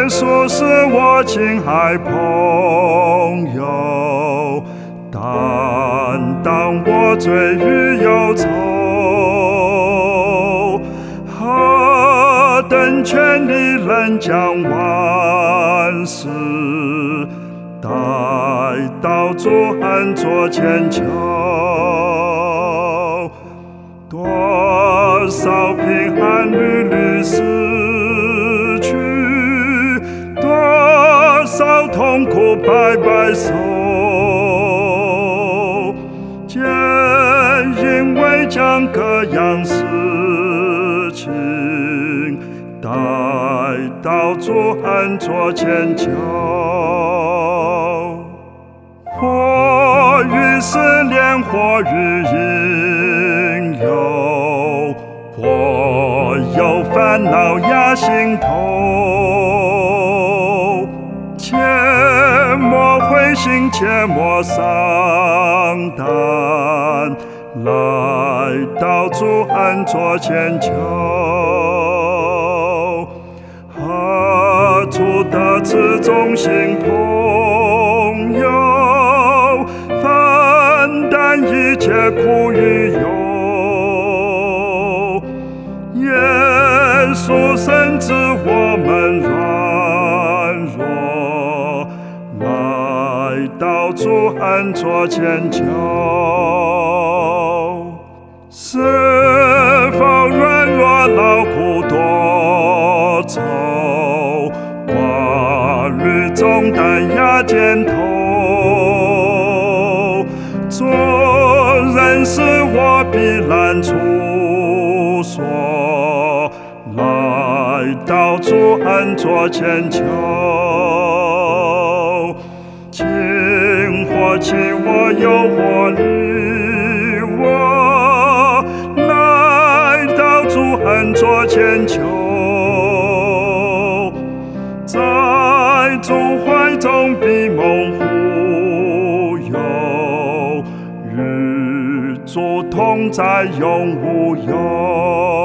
稣是我亲爱朋友，担当我罪与忧愁，何等权力能将万事带到主恩座前求，多少平安屡屡失去，多少痛苦白白受，皆因为将各样事情带到主恩座前求。或于失恋，或于引诱，或有烦恼压心头，切莫灰心，切莫丧胆，来到主恩座前求。何处得此忠心朋友，分担一切苦与忧。耶稣深知我们软弱，来到主恩座前求。是否软弱劳苦多愁，挂虑重担压肩头，主认识我必然处所，来到主恩座前求。轻或轻，我忧或虑，我来到主恩座前求，在主怀中闭蒙护佑，与主同在永无忧。